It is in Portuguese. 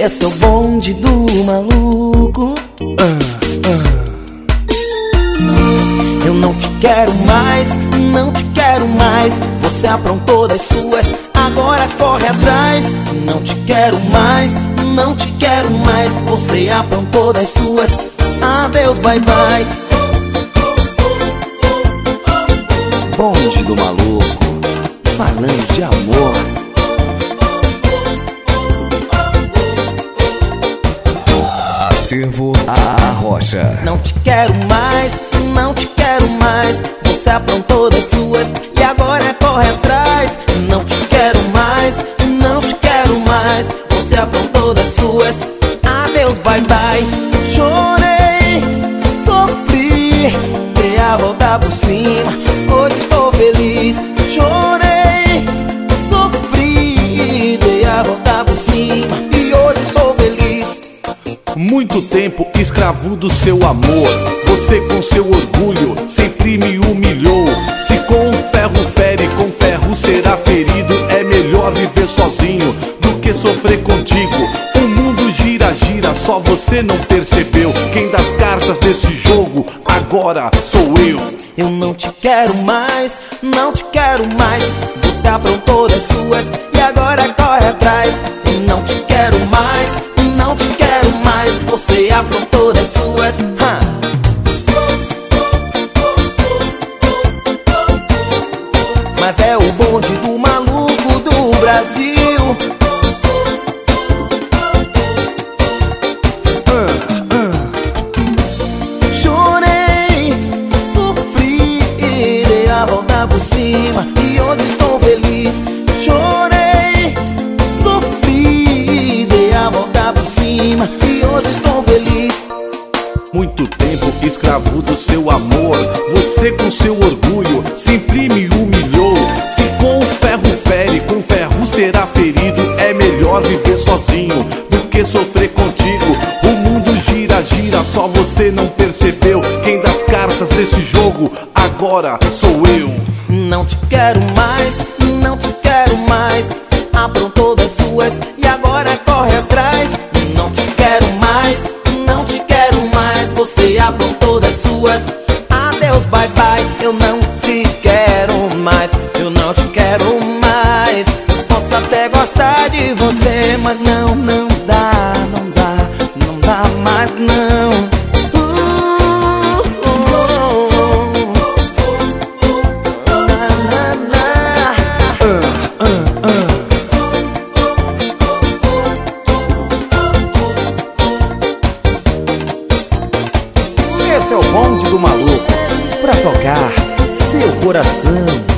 Esse é o bonde do maluco. Eu não te quero mais, não te quero mais. Você aprontou das suas, agora corre atrás. Não te quero mais, não te quero mais. Você aprontou das suas, adeus, bye bye. Bonde do maluco, falando de amor. Acervo a Rocha. Não te quero mais, não te quero mais. Você aprontou das suas e agora corre atrás. Não te quero mais, não te quero mais. Você aprontou das suas, adeus, bye bye. Chorei, sofri, dei a volta por cima. Hoje estou feliz. Chorei, sofri, dei a volta por cima. E hoje sou feliz. Muito tempo escravo do seu amor. Você com seu orgulho sempre me humilhou. Se com ferro fere, com ferro será ferido. É melhor viver sozinho do que sofrer contigo. O mundo gira, gira, só você não percebeu. Quem das cartas desse jogo agora sou eu. Eu não te quero mais, não te quero mais. Você aprontou das suas e agora corre atrás. Eu não te quero mais, não te quero mais. Você aprontou das suas. Mas é o bonde do maluco do Brasil. Chorei, sofri, dei a volta por cima e hoje estou feliz. Chorei, sofri, dei a volta por cima e hoje estou feliz. Muito tempo escravo do seu amor. Você com seu orgulho sempre me humilhou. Se com ferro fere, com ferro será ferido. É melhor viver sozinho do que sofrer contigo. O mundo gira, gira, só você não percebeu. Quem das cartas desse jogo agora sou eu. Não te quero mais, não te quero mais. Aprontou das suas e agora corre atrás. Não te quero mais, não te quero mais. Você aprontou das suas, adeus, bye bye. Eu não te quero mais, eu não te quero mais. Posso até gostar de você, mas não, não dá, não dá, não dá mais não. Esse é o bonde do maluco, pra tocar seu coração.